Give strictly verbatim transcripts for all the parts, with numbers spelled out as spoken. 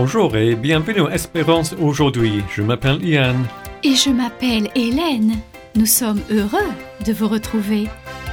Bonjour et bienvenue à Espérance aujourd'hui. Je m'appelle Ian. Et je m'appelle Hélène. Nous sommes heureux de vous retrouver.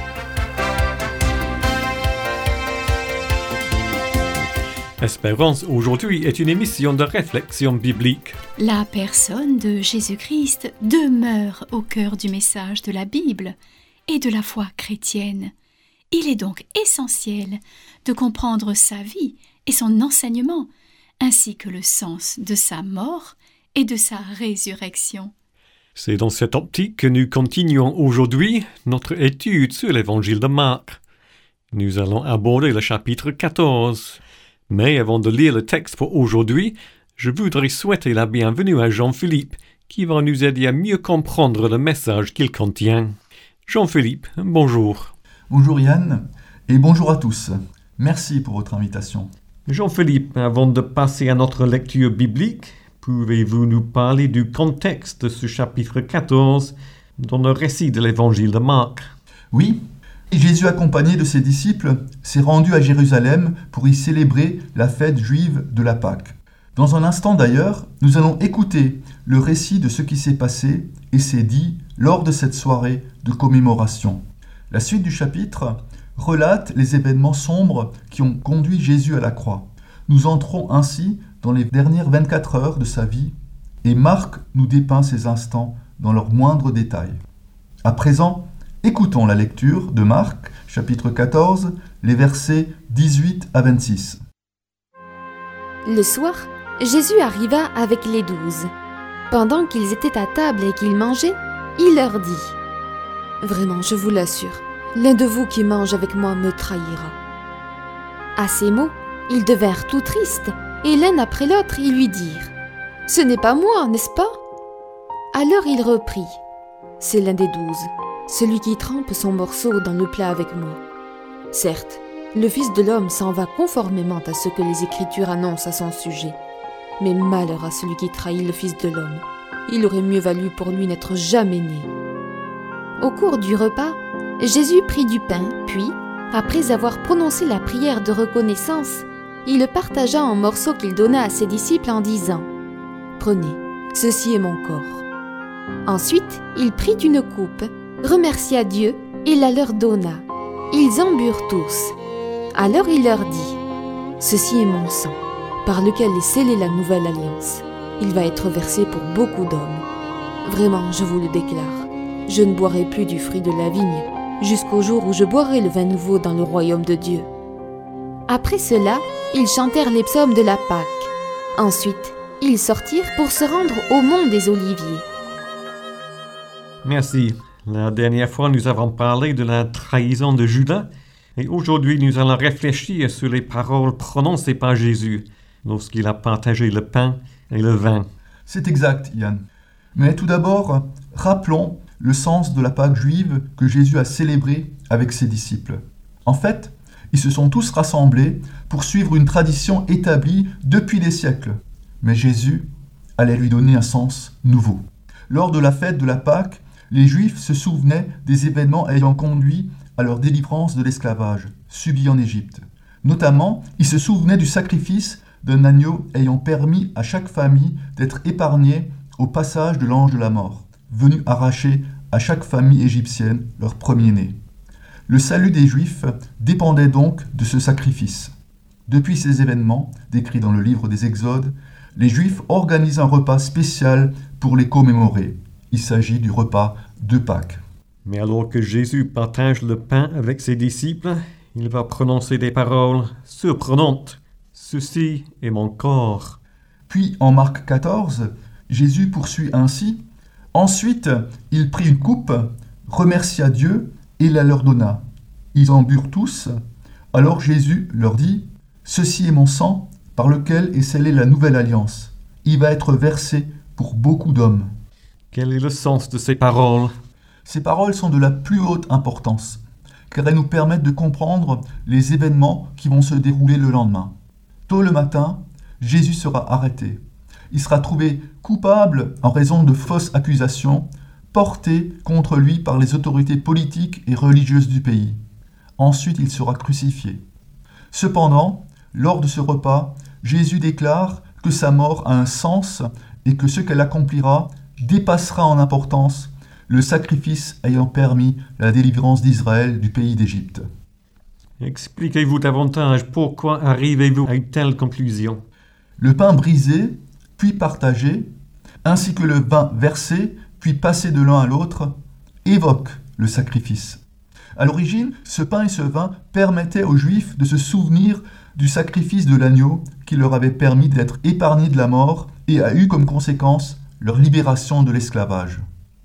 Espérance aujourd'hui est une émission de réflexion biblique. La personne de Jésus-Christ demeure au cœur du message de la Bible et de la foi chrétienne. Il est donc essentiel de comprendre sa vie et son enseignement, ainsi que le sens de sa mort et de sa résurrection. C'est dans cette optique que nous continuons aujourd'hui notre étude sur l'évangile de Marc. Nous allons aborder le chapitre quatorze. Mais avant de lire le texte pour aujourd'hui, je voudrais souhaiter la bienvenue à Jean-Philippe, qui va nous aider à mieux comprendre le message qu'il contient. Jean-Philippe, bonjour. Bonjour Yann, et bonjour à tous. Merci pour votre invitation. Jean-Philippe, avant de passer à notre lecture biblique, pouvez-vous nous parler du contexte de ce chapitre quatorze dans le récit de l'évangile de Marc? Oui, Jésus, accompagné de ses disciples, s'est rendu à Jérusalem pour y célébrer la fête juive de la Pâque. Dans un instant d'ailleurs, nous allons écouter le récit de ce qui s'est passé et s'est dit lors de cette soirée de commémoration. La suite du chapitre relate les événements sombres qui ont conduit Jésus à la croix. Nous entrons ainsi dans les dernières vingt-quatre heures de sa vie et Marc nous dépeint ces instants dans leurs moindres détails. À présent, écoutons la lecture de Marc, chapitre quatorze, les versets dix-huit à vingt-six. Le soir, Jésus arriva avec les douze. Pendant qu'ils étaient à table et qu'ils mangeaient, il leur dit : « Vraiment, je vous l'assure, l'un de vous qui mange avec moi me trahira. » À ces mots, ils devinrent tout tristes, et l'un après l'autre, ils lui dirent : « Ce n'est pas moi, n'est-ce pas ?» Alors il reprit : « C'est l'un des douze, celui qui trempe son morceau dans le plat avec moi. Certes, le Fils de l'homme s'en va conformément à ce que les Écritures annoncent à son sujet. Mais malheur à celui qui trahit le Fils de l'homme. Il aurait mieux valu pour lui n'être jamais né. » Au cours du repas, Jésus prit du pain, puis, après avoir prononcé la prière de reconnaissance, il le partagea en morceaux qu'il donna à ses disciples en disant : « Prenez, ceci est mon corps. » Ensuite, il prit une coupe, remercia Dieu et la leur donna. Ils en burent tous. Alors il leur dit : « Ceci est mon sang, par lequel est scellée la nouvelle alliance. Il va être versé pour beaucoup d'hommes. Vraiment, je vous le déclare, je ne boirai plus du fruit de la vigne, jusqu'au jour où je boirai le vin nouveau dans le royaume de Dieu. » Après cela, ils chantèrent les psaumes de la Pâque. Ensuite, ils sortirent pour se rendre au mont des Oliviers. Merci. La dernière fois, nous avons parlé de la trahison de Judas, et aujourd'hui, nous allons réfléchir sur les paroles prononcées par Jésus lorsqu'il a partagé le pain et le vin. C'est exact, Yann. Mais tout d'abord, rappelons le sens de la Pâque juive que Jésus a célébrée avec ses disciples. En fait, ils se sont tous rassemblés pour suivre une tradition établie depuis des siècles. Mais Jésus allait lui donner un sens nouveau. Lors de la fête de la Pâque, les Juifs se souvenaient des événements ayant conduit à leur délivrance de l'esclavage subi en Égypte. Notamment, ils se souvenaient du sacrifice d'un agneau ayant permis à chaque famille d'être épargnée au passage de l'ange de la mort, venu arracher à chaque famille égyptienne leur premier-né. Le salut des Juifs dépendait donc de ce sacrifice. Depuis ces événements, décrits dans le livre des Exodes, les Juifs organisent un repas spécial pour les commémorer. Il s'agit du repas de Pâques. Mais alors que Jésus partage le pain avec ses disciples, il va prononcer des paroles surprenantes. « Ceci est mon corps. » Puis en Marc quatorze, Jésus poursuit ainsi. Ensuite, il prit une coupe, remercia Dieu et la leur donna. Ils en burent tous. Alors Jésus leur dit : « Ceci est mon sang, par lequel est scellée la nouvelle alliance. Il va être versé pour beaucoup d'hommes. » Quel est le sens de ces paroles ? Ces paroles sont de la plus haute importance, car elles nous permettent de comprendre les événements qui vont se dérouler le lendemain. Tôt le matin, Jésus sera arrêté. Il sera trouvé coupable en raison de fausses accusations portées contre lui par les autorités politiques et religieuses du pays. Ensuite, il sera crucifié. Cependant, lors de ce repas, Jésus déclare que sa mort a un sens et que ce qu'elle accomplira dépassera en importance le sacrifice ayant permis la délivrance d'Israël du pays d'Égypte. Expliquez-vous davantage pourquoi arrivez-vous à une telle conclusion. Le pain brisé, puis partagé, ainsi que le vin versé, puis passé de l'un à l'autre, évoquent le sacrifice. À l'origine, ce pain et ce vin permettaient aux Juifs de se souvenir du sacrifice de l'agneau qui leur avait permis d'être épargnés de la mort et a eu comme conséquence leur libération de l'esclavage.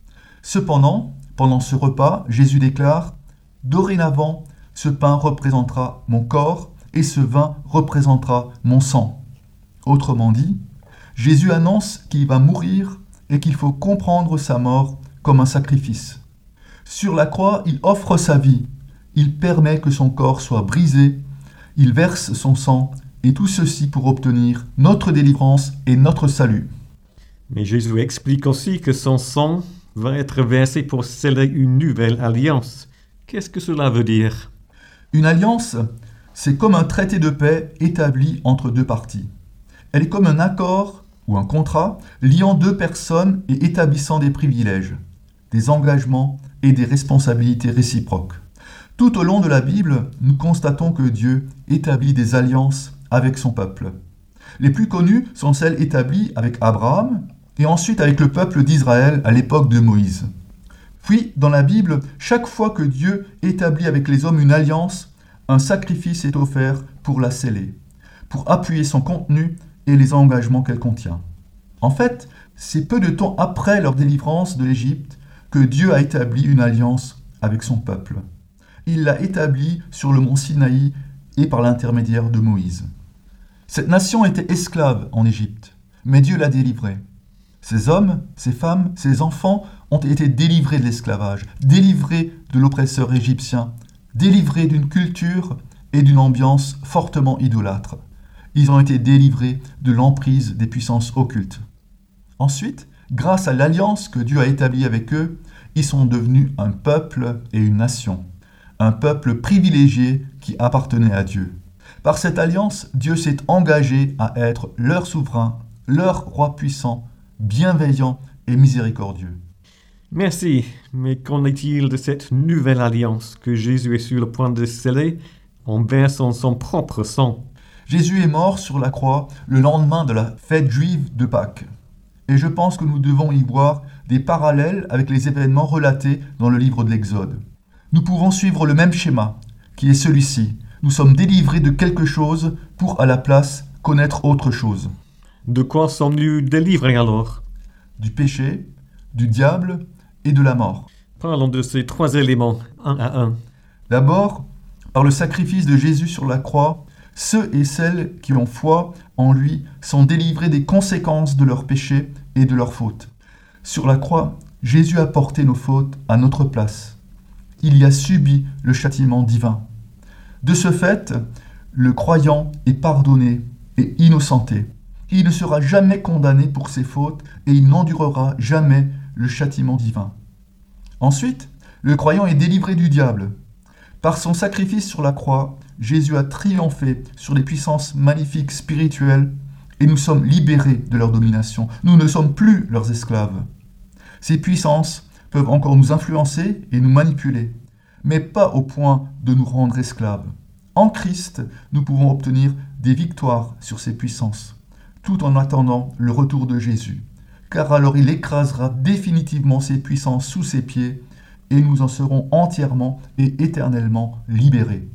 Cependant, pendant ce repas, Jésus déclare « Dorénavant, ce pain représentera mon corps et ce vin représentera mon sang. » Autrement dit, Jésus annonce qu'il va mourir et qu'il faut comprendre sa mort comme un sacrifice. Sur la croix, il offre sa vie, il permet que son corps soit brisé, il verse son sang, et tout ceci pour obtenir notre délivrance et notre salut. Mais Jésus explique aussi que son sang va être versé pour sceller une nouvelle alliance. Qu'est-ce que cela veut dire? Une alliance, c'est comme un traité de paix établi entre deux parties. Elle est comme un accord ou un contrat liant deux personnes et établissant des privilèges, des engagements et des responsabilités réciproques. Tout au long de la Bible, nous constatons que Dieu établit des alliances avec son peuple. Les plus connues sont celles établies avec Abraham et ensuite avec le peuple d'Israël à l'époque de Moïse. Puis, dans la Bible, chaque fois que Dieu établit avec les hommes une alliance, un sacrifice est offert pour la sceller, pour appuyer son contenu et les engagements qu'elle contient. En fait, c'est peu de temps après leur délivrance de l'Égypte que Dieu a établi une alliance avec son peuple. Il l'a établie sur le mont Sinaï et par l'intermédiaire de Moïse. Cette nation était esclave en Égypte, mais Dieu l'a délivrée. Ces hommes, ces femmes, ces enfants ont été délivrés de l'esclavage, délivrés de l'oppresseur égyptien, délivrés d'une culture et d'une ambiance fortement idolâtre. Ils ont été délivrés de l'emprise des puissances occultes. Ensuite, grâce à l'alliance que Dieu a établie avec eux, ils sont devenus un peuple et une nation, un peuple privilégié qui appartenait à Dieu. Par cette alliance, Dieu s'est engagé à être leur souverain, leur roi puissant, bienveillant et miséricordieux. Merci, mais qu'en est-il de cette nouvelle alliance que Jésus est sur le point de sceller en versant son propre sang? Jésus est mort sur la croix le lendemain de la fête juive de Pâques. Et je pense que nous devons y voir des parallèles avec les événements relatés dans le livre de l'Exode. Nous pouvons suivre le même schéma, qui est celui-ci. Nous sommes délivrés de quelque chose pour, à la place, connaître autre chose. De quoi sommes-nous délivrés alors? Du péché, du diable et de la mort. Parlons de ces trois éléments, un à un. D'abord, par le sacrifice de Jésus sur la croix, ceux et celles qui ont foi en lui sont délivrés des conséquences de leurs péchés et de leurs fautes. Sur la croix, Jésus a porté nos fautes à notre place. Il y a subi le châtiment divin. De ce fait, le croyant est pardonné et innocenté. Il ne sera jamais condamné pour ses fautes et il n'endurera jamais le châtiment divin. Ensuite, le croyant est délivré du diable. Par son sacrifice sur la croix, Jésus a triomphé sur les puissances maléfiques spirituelles et nous sommes libérés de leur domination. Nous ne sommes plus leurs esclaves. Ces puissances peuvent encore nous influencer et nous manipuler, mais pas au point de nous rendre esclaves. En Christ, nous pouvons obtenir des victoires sur ces puissances, tout en attendant le retour de Jésus, car alors il écrasera définitivement ces puissances sous ses pieds et nous en serons entièrement et éternellement libérés.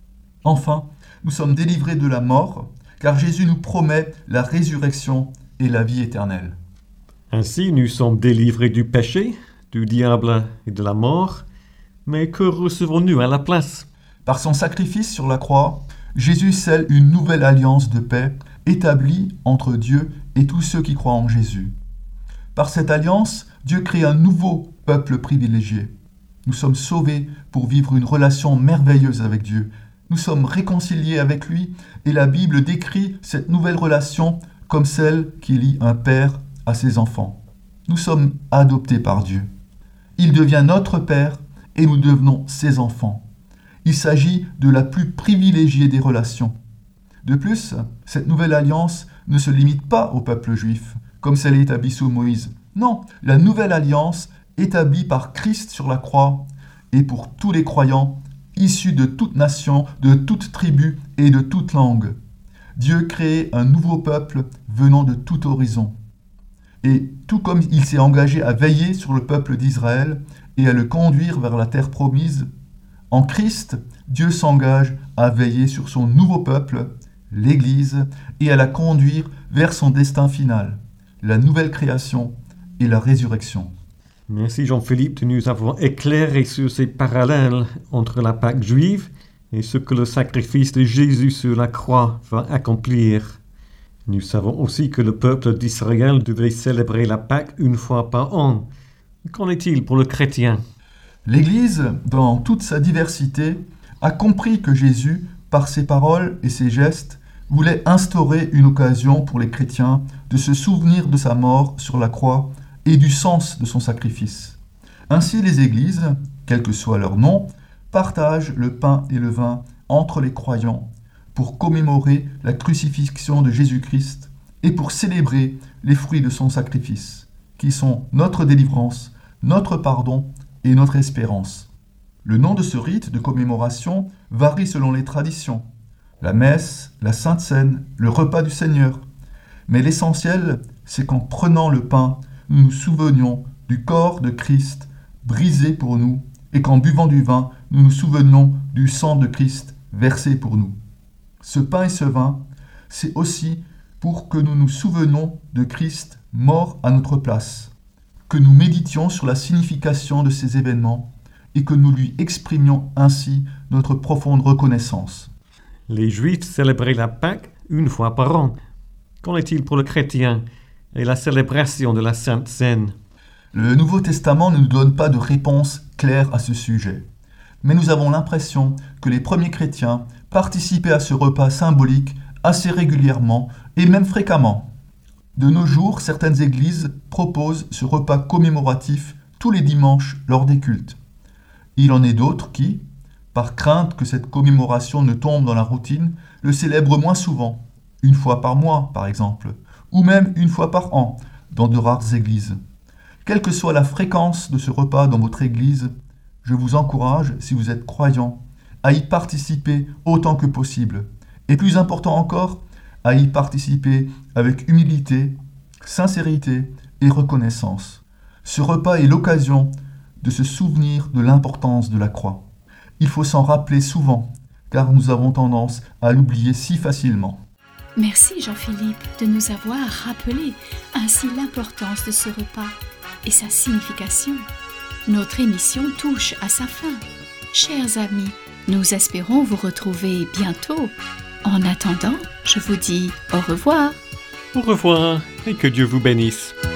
Enfin, nous sommes délivrés de la mort, car Jésus nous promet la résurrection et la vie éternelle. Ainsi, nous sommes délivrés du péché, du diable et de la mort, mais que recevons-nous à la place? Par son sacrifice sur la croix, Jésus scelle une nouvelle alliance de paix établie entre Dieu et tous ceux qui croient en Jésus. Par cette alliance, Dieu crée un nouveau peuple privilégié. Nous sommes sauvés pour vivre une relation merveilleuse avec Dieu. Nous sommes réconciliés avec lui et la Bible décrit cette nouvelle relation comme celle qui lie un père à ses enfants. Nous sommes adoptés par Dieu. Il devient notre père et nous devenons ses enfants. Il s'agit de la plus privilégiée des relations. De plus, cette nouvelle alliance ne se limite pas au peuple juif, comme celle établie sous Moïse. Non, la nouvelle alliance établie par Christ sur la croix est pour tous les croyants, issus de toute nation, de toute tribu et de toute langue. Dieu crée un nouveau peuple venant de tout horizon. Et tout comme il s'est engagé à veiller sur le peuple d'Israël et à le conduire vers la terre promise, en Christ, Dieu s'engage à veiller sur son nouveau peuple, l'Église, et à la conduire vers son destin final, la nouvelle création et la résurrection. Merci Jean-Philippe de nous avoir éclairé sur ces parallèles entre la Pâque juive et ce que le sacrifice de Jésus sur la croix va accomplir. Nous savons aussi que le peuple d'Israël devait célébrer la Pâque une fois par an. Qu'en est-il pour le chrétien ? L'Église, dans toute sa diversité, a compris que Jésus, par ses paroles et ses gestes, voulait instaurer une occasion pour les chrétiens de se souvenir de sa mort sur la croix et du sens de son sacrifice. Ainsi, les églises, quel que soit leur nom, partagent le pain et le vin entre les croyants pour commémorer la crucifixion de Jésus-Christ et pour célébrer les fruits de son sacrifice, qui sont notre délivrance, notre pardon et notre espérance. Le nom de ce rite de commémoration varie selon les traditions. La messe, la Sainte Seine, le repas du Seigneur. Mais l'essentiel, c'est qu'en prenant le pain, nous nous souvenions du corps de Christ brisé pour nous, et qu'en buvant du vin, nous nous souvenions du sang de Christ versé pour nous. Ce pain et ce vin, c'est aussi pour que nous nous souvenions de Christ mort à notre place, que nous méditions sur la signification de ces événements et que nous lui exprimions ainsi notre profonde reconnaissance. Les Juifs célébraient la Pâque une fois par an. Qu'en est-il pour le chrétien et la célébration de la Sainte Seine ? Le Nouveau Testament ne nous donne pas de réponse claire à ce sujet, mais nous avons l'impression que les premiers chrétiens participaient à ce repas symbolique assez régulièrement et même fréquemment. De nos jours, certaines églises proposent ce repas commémoratif tous les dimanches lors des cultes. Il en est d'autres qui, par crainte que cette commémoration ne tombe dans la routine, le célèbrent moins souvent, une fois par mois par exemple, ou même une fois par an, dans de rares églises. Quelle que soit la fréquence de ce repas dans votre église, je vous encourage, si vous êtes croyant, à y participer autant que possible. Et plus important encore, à y participer avec humilité, sincérité et reconnaissance. Ce repas est l'occasion de se souvenir de l'importance de la croix. Il faut s'en rappeler souvent, car nous avons tendance à l'oublier si facilement. Merci Jean-Philippe de nous avoir rappelé ainsi l'importance de ce repas et sa signification. Notre émission touche à sa fin. Chers amis, nous espérons vous retrouver bientôt. En attendant, je vous dis au revoir. Au revoir et que Dieu vous bénisse.